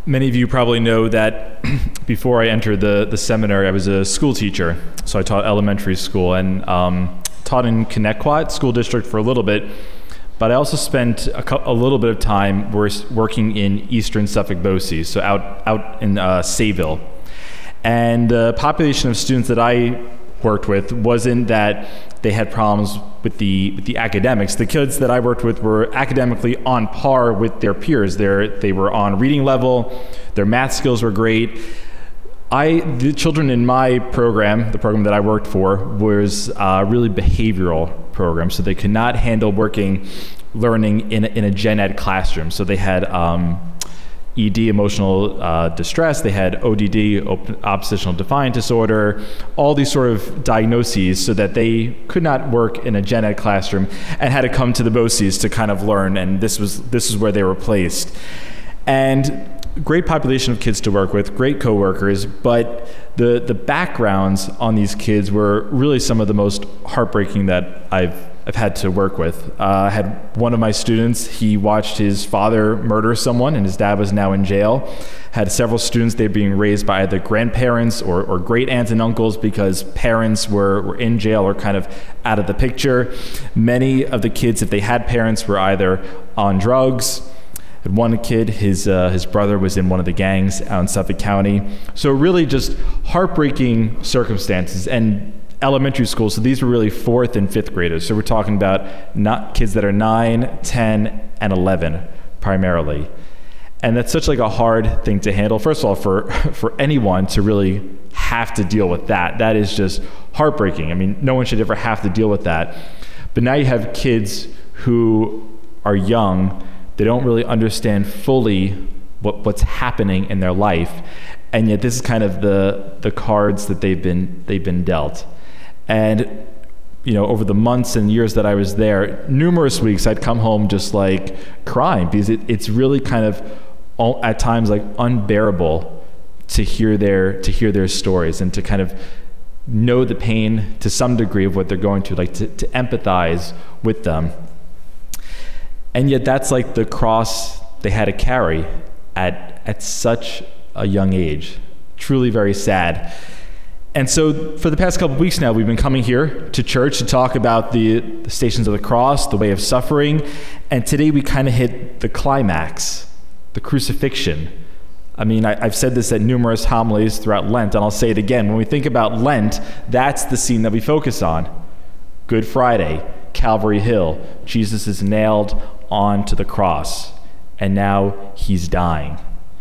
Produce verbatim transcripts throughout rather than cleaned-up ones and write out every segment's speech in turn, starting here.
Many of you probably know that before I entered the, the seminary, I was a school teacher. So I taught elementary school and um, taught in Connecticut School District for a little bit. But I also spent a, co- a little bit of time working in eastern Suffolk Bosse, so out, out in uh, Sayville. And the population of students that I worked with wasn't that they had problems with the with the academics. The kids that I worked with were academically on par with their peers. They're, they were on reading level, their math skills were great. I, the children in my program, the program that I worked for, was a really behavioral program, so they could not handle working, learning in a, in a gen ed classroom. So they had um, E D, emotional uh, distress, they had O D D, op- oppositional defiant disorder, all these sort of diagnoses, so that they could not work in a gen ed classroom and had to come to the Bosses to kind of learn, and this was this is where they were placed. And great population of kids to work with, great coworkers, but the the backgrounds on these kids were really some of the most heartbreaking that I've I've had to work with. Uh, I had one of my students, he watched his father murder someone, and his dad was now in jail. Had several students, they were being raised by either grandparents or, or great aunts and uncles because parents were, were in jail or kind of out of the picture. Many of the kids, if they had parents, were either on drugs. Had one kid, his uh, his brother was in one of the gangs out in Suffolk County. So really just heartbreaking circumstances. And elementary school, so these were really fourth and fifth graders. So we're talking about not kids that are nine, ten, and eleven primarily. And that's such like a hard thing to handle. First of all, for, for anyone to really have to deal with that, that is just heartbreaking. I mean, no one should ever have to deal with that. But now you have kids who are young, they don't really understand fully what, what's happening in their life. And yet this is kind of the, the cards that they've been they've been dealt. And, you know, over the months and years that I was there, numerous weeks I'd come home just like crying because it, it's really kind of all, at times like unbearable to hear their to hear their stories and to kind of know the pain to some degree of what they're going through, like to, to empathize with them. And yet that's like the cross they had to carry at at such a young age. Truly very sad. And so for the past couple of weeks now, we've been coming here to church to talk about the, the Stations of the Cross, the way of suffering. And today we kind of hit the climax, the crucifixion. I mean, I, I've said this at numerous homilies throughout Lent, and I'll say it again. When we think about Lent, that's the scene that we focus on. Good Friday, Calvary Hill. Jesus is nailed onto the cross, and now he's dying.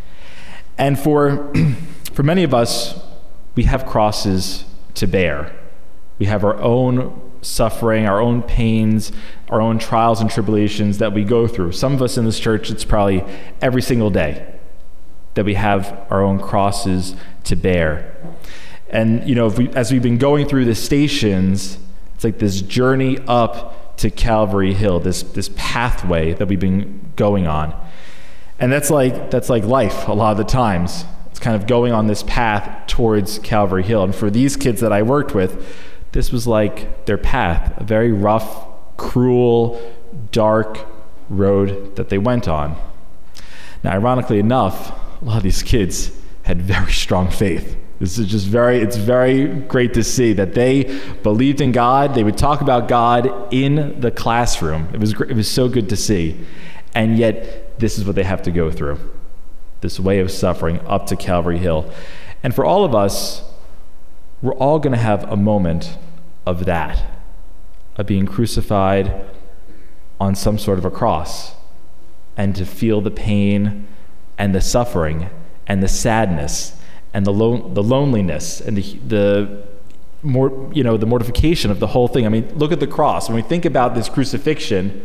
And for for many of us, we have crosses to bear. We have our own suffering, our own pains, our own trials and tribulations that we go through. Some of us in this church, it's probably every single day that we have our own crosses to bear. And, you know, if we, as we've been going through the stations, it's like this journey up to Calvary Hill, this this pathway that we've been going on. And that's like that's like life a lot of the times. It's kind of going on this path towards Calvary Hill. And for these kids that I worked with, this was like their path, a very rough, cruel, dark road that they went on. Now, ironically enough, a lot of these kids had very strong faith. This is just very, it's very great to see that they believed in God. They would talk about God in the classroom. It was, it was so good to see. And yet, this is what they have to go through. This way of suffering up to Calvary Hill. And for all of us, we're all going to have a moment of that, of being crucified on some sort of a cross, and to feel the pain and the suffering and the sadness and the lo- the loneliness and the the more you know the mortification of the whole thing. I mean, look at the cross. When we think about this crucifixion,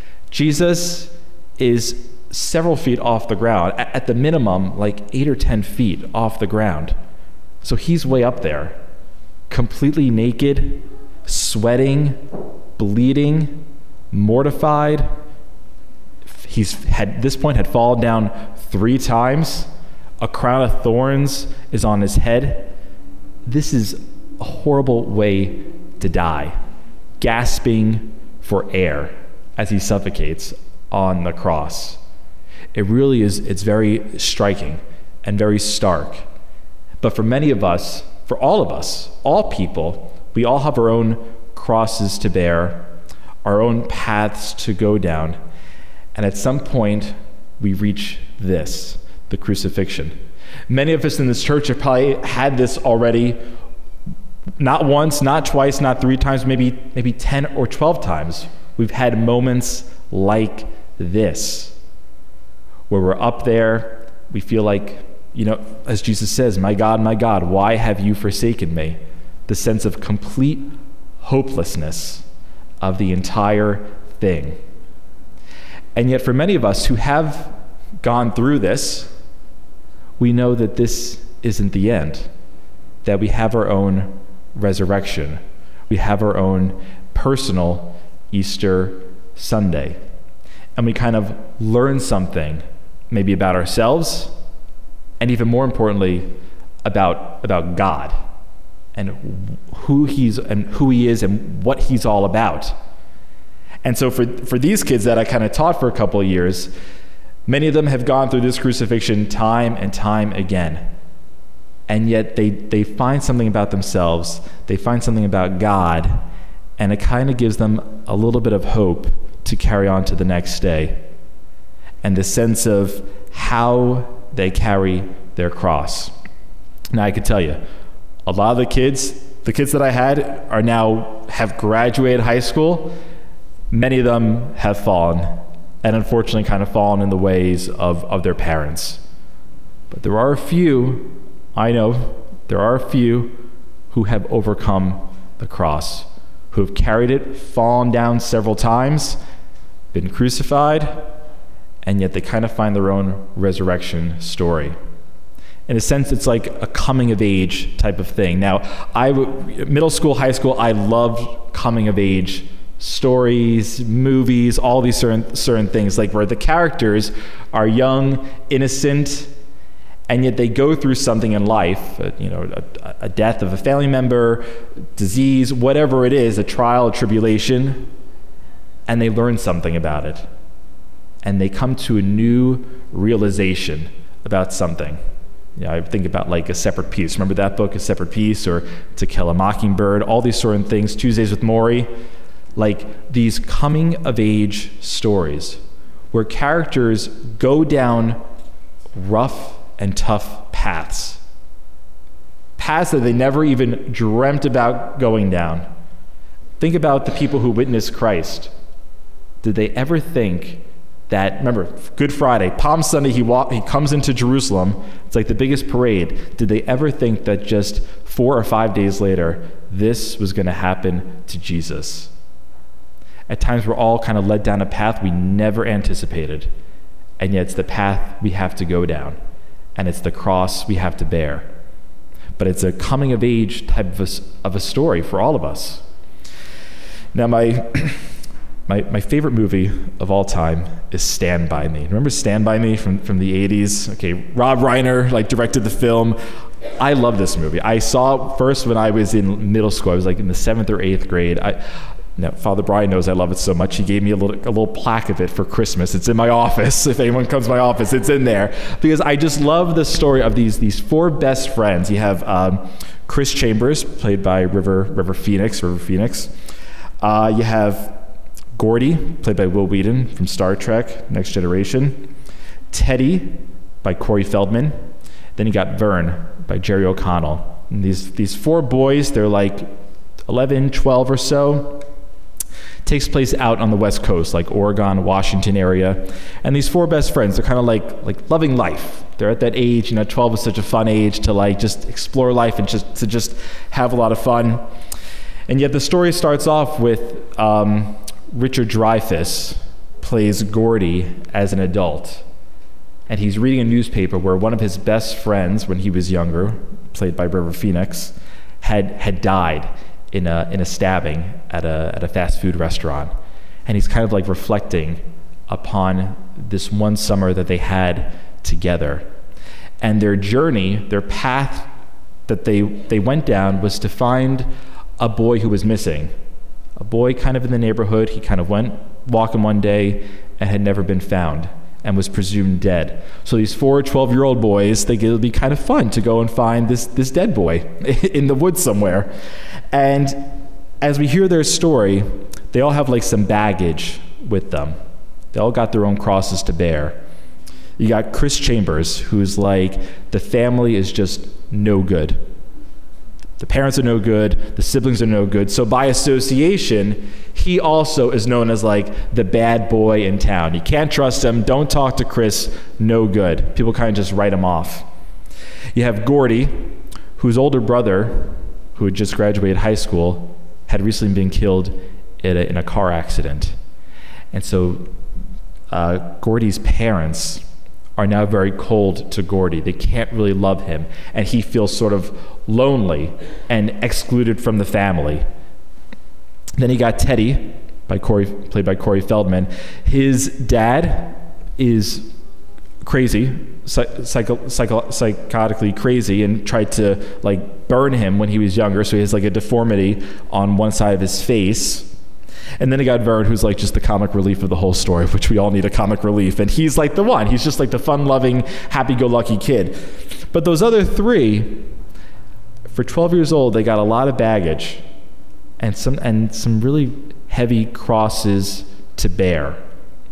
Jesus is several feet off the ground, at the minimum, like eight or ten feet off the ground. So he's way up there, completely naked, sweating, bleeding, mortified. He's had, at this point, had fallen down three times. A crown of thorns is on his head. This is a horrible way to die, gasping for air as he suffocates on the cross. it really is, it's very striking and very stark. But for many of us, for all of us, all people, we all have our own crosses to bear, our own paths to go down. And at some point, we reach this, the crucifixion. Many of us in this church have probably had this already, not once, not twice, not three times, maybe maybe ten or twelve times. We've had moments like this, where we're up there, we feel like, you know, as Jesus says, my God, my God, why have you forsaken me? The sense of complete hopelessness of the entire thing. And yet for many of us who have gone through this, we know that this isn't the end, that we have our own resurrection. We have our own personal Easter Sunday. And we kind of learn something, maybe about ourselves, and even more importantly, about, about God and who he's and who he is and what he's all about. And so for, for these kids that I kind of taught for a couple of years, many of them have gone through this crucifixion time and time again. And yet they, they find something about themselves, they find something about God, and it kind of gives them a little bit of hope to carry on to the next day. And the sense of how they carry their cross. Now I could tell you, a lot of the kids, the kids that I had are now, have graduated high school. Many of them have fallen, and unfortunately kind of fallen in the ways of, of their parents. But there are a few, I know, there are a few who have overcome the cross, who have carried it, fallen down several times, been crucified, and yet they kind of find their own resurrection story. In a sense, it's like a coming of age type of thing. Now, I middle school, high school, I loved coming of age stories, movies, all these certain certain things, like where the characters are young, innocent, and yet they go through something in life, uh, you know, a, a death of a family member, disease, whatever it is, a trial, a tribulation, and they learn something about it. And they come to a new realization about something. You know, I think about like A Separate Peace. Remember that book, A Separate Peace, or To Kill a Mockingbird, all these sort of things, Tuesdays with Morrie. Like these coming of age stories where characters go down rough and tough paths. Paths that they never even dreamt about going down. Think about the people who witnessed Christ. Did they ever think that, remember, Good Friday, Palm Sunday, he walk, he comes into Jerusalem. It's like the biggest parade. Did they ever think that just four or five days later, this was going to happen to Jesus? At times, we're all kind of led down a path we never anticipated, and yet it's the path we have to go down, and it's the cross we have to bear. But it's a coming-of-age type of a, of a story for all of us. Now, my... My my favorite movie of all time is Stand By Me. Remember Stand By Me from, from the eighties? Okay, Rob Reiner like directed the film. I love this movie. I saw it first when I was in middle school. I was like in the seventh or eighth grade. I, now, Father Brian knows I love it so much. He gave me a little a little plaque of it for Christmas. It's in my office. If anyone comes to my office, it's in there. Because I just love the story of these these four best friends. You have um, Chris Chambers, played by River River Phoenix. River Phoenix. Uh, you have Gordy, played by Will Wheaton from Star Trek, Next Generation. Teddy, by Corey Feldman. Then you got Vern, by Jerry O'Connell. And these these four boys, they're like eleven, twelve or so. Takes place out on the West Coast, like Oregon, Washington area. And these four best friends, they're kind of like like loving life. They're at that age, you know, twelve is such a fun age to like just explore life and just to just have a lot of fun. And yet the story starts off with um, Richard Dreyfuss plays Gordy as an adult. And he's reading a newspaper where one of his best friends, when he was younger, played by River Phoenix, had had died in a in a stabbing at a at a fast food restaurant. And he's kind of like reflecting upon this one summer that they had together. And their journey, their path that they they went down was to find a boy who was missing. A boy kind of in the neighborhood. He kind of went walking one day and had never been found. and was presumed dead. So these four twelve-year-old boys, they it would be kind of fun to go and find this, this dead boy in the woods somewhere. And as we hear their story, they all have like some baggage with them. They all got their own crosses to bear. You got Chris Chambers, who's like, the family is just no good. The parents are no good, the siblings are no good. So by association, he also is known as like the bad boy in town. You can't trust him, don't talk to Chris, no good. People kind of just write him off. You have Gordy, whose older brother, who had just graduated high school, had recently been killed in a, in a car accident. And so uh, Gordy's parents are now very cold to Gordy. They can't really love him, and he feels sort of lonely and excluded from the family. Then you got Teddy, by Corey, played by Corey Feldman. His dad is crazy, psycho, psycho, psychotically crazy, and tried to like burn him when he was younger, so he has like a deformity on one side of his face. And then you got Vern, who's like just the comic relief of the whole story, which we all need a comic relief. And he's like the one. He's just like the fun-loving, happy-go-lucky kid. But those other three, for twelve years old, they got a lot of baggage and some and some really heavy crosses to bear.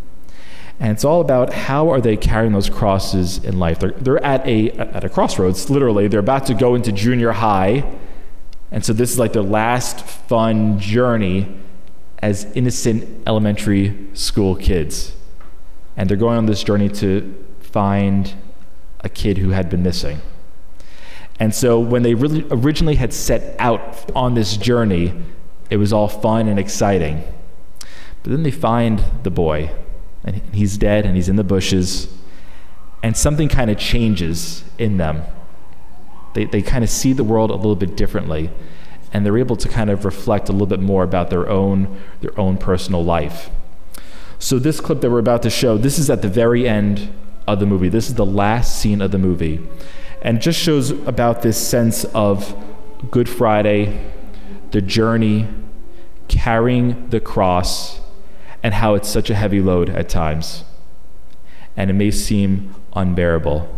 And it's all about how are they carrying those crosses in life. They're, they're at a at a crossroads, literally. They're about to go into junior high. And so this is like their last fun journey as innocent elementary school kids. And they're going on this journey to find a kid who had been missing. And so when they really originally had set out on this journey, it was all fun and exciting. But then they find the boy, and he's dead, and he's in the bushes, and something kind of changes in them. They they kind of see the world a little bit differently, and they're able to kind of reflect a little bit more about their own their own personal life. So this clip that we're about to show, this is at the very end of the movie. This is the last scene of the movie, and just shows about this sense of Good Friday, the journey, carrying the cross, and how it's such a heavy load at times. And it may seem unbearable.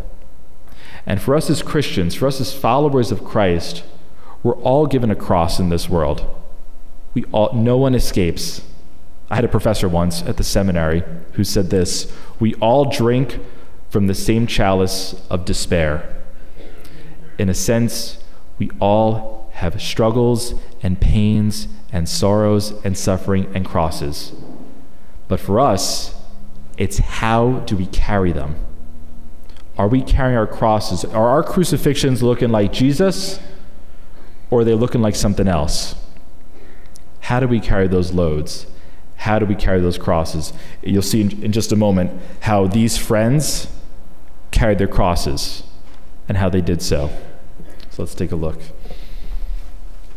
And for us as Christians, for us as followers of Christ, we're all given a cross in this world. We all, no one escapes. I had a professor once at the seminary who said this: we all drink from the same chalice of despair. In a sense, we all have struggles and pains and sorrows and suffering and crosses. But for us, it's how do we carry them? Are we carrying our crosses? Are our crucifixions looking like Jesus, or are they looking like something else? How do we carry those loads? How do we carry those crosses? You'll see in, in just a moment how these friends carried their crosses and how they did so. So let's take a look.